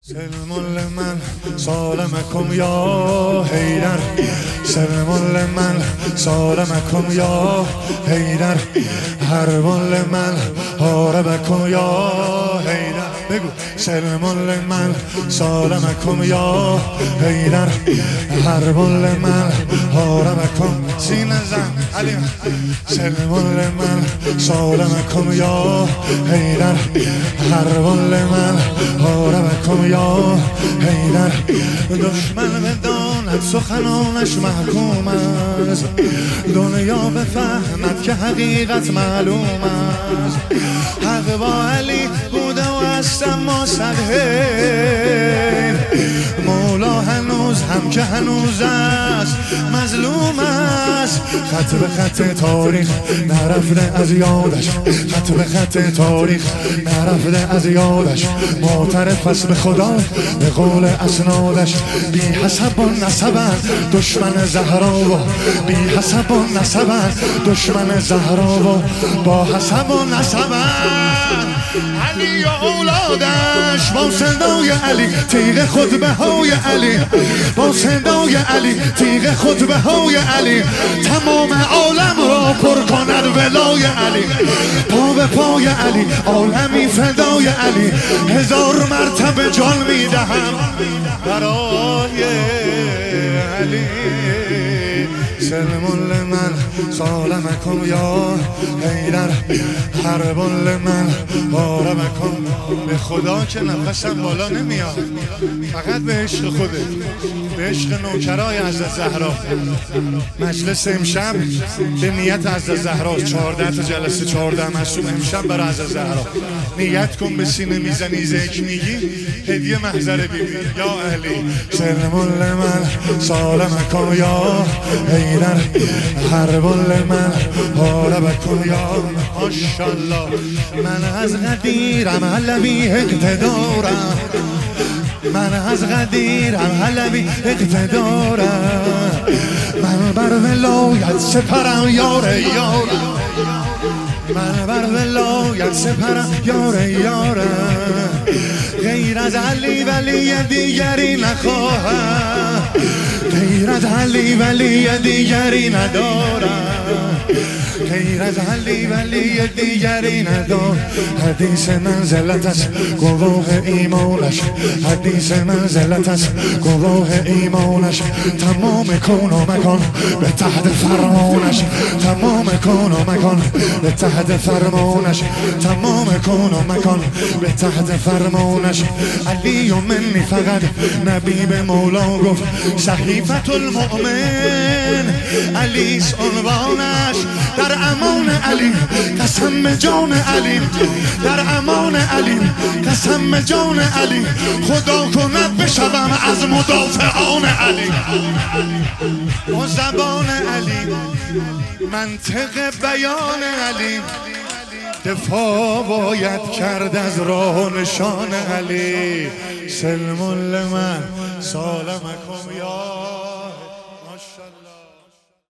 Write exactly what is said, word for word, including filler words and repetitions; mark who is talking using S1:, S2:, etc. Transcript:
S1: سلم لمن سالمكم يا حيدر، سلم لمن سالمكم يا حيدر، حرب لمن حاربكم يا حيدر. بگو سلم لمن سالمكم يا حيدر، حرب لمن حاربكم. سینه زن علی. سلم لمن سالمكم يا حيدر، حرب لمن حاربكم یا حیدر. دشمن بداند سخنانش محکوم است، دنیا بفهمد که حقیقت معلوم است. حق با علی بوده و است اما صدهه، مولا هنوز هم که هنوز است مظلوم است. خط به خط تاریخ نرفته از یادش، خط به خط تاریخ نرفته از یادش. معترف است به خدا به قول اسنادش، بی حسب و نسبت دشمن زهرا و بی حسب و نسبت دشمن زهرا و با حسب و نسبت علی و اولادش. با صدای علی تیغ خطبه های علی، با صدای علی تیغ خطبه های علی تمام عالم را پر کند ولای علی. پا به پای علی عالمی فدای علی، هزار مرتبه جان میدهم برای علی. سلم لمن سالمكم یا حیدر، حرب لمن حاربكم. به خدا که نفسم بالا نمیاد، فقط به عشق خوده، به عشق نوکرای حضرت زهرا. مجلس امشب به نیت حضرت زهرا، چهارده تا جلسه چهارده معصوم امشب برای حضرت زهرا. نیت کن به سینه میزنی ذکر میگی، هدیه محضر بیبی یا علی. سلم لمن سالمكم یا حیدر، حرب لمن حاربكم یا. ماشاءالله من از قدیرم علوی اقتدارم، من از قدیرم علوی اقتدارم. من بر ولایت سپرم یار یارم، من بر ولایت سپرم یار یارم. غیر از علی ولی دیگری نخواهم، غیر از علی ولی دیگری ندارم، غیر از علی ولی دیگری ندارم. حدیث منزلت است گواه ایمانش، حدیث منزلت است گواه ایمانش. تمام کون و مکان به تحت فرمانش، تمام کون و مکان به تحت فرمانش، تمام کون و مکان به تحت فرمانش. علی و منی فقط نبی به مولا گفت، صحیفت المؤمن علیس عنوانش. در امان علی قسم به جان علی، در امان علی قسم به جان علی. خدا کند بشوم از مدافعان علی. با زبان علی منطق بیان علی، دفاع باید کرد از راه و نشان علی. سلم لمن سالمكم یا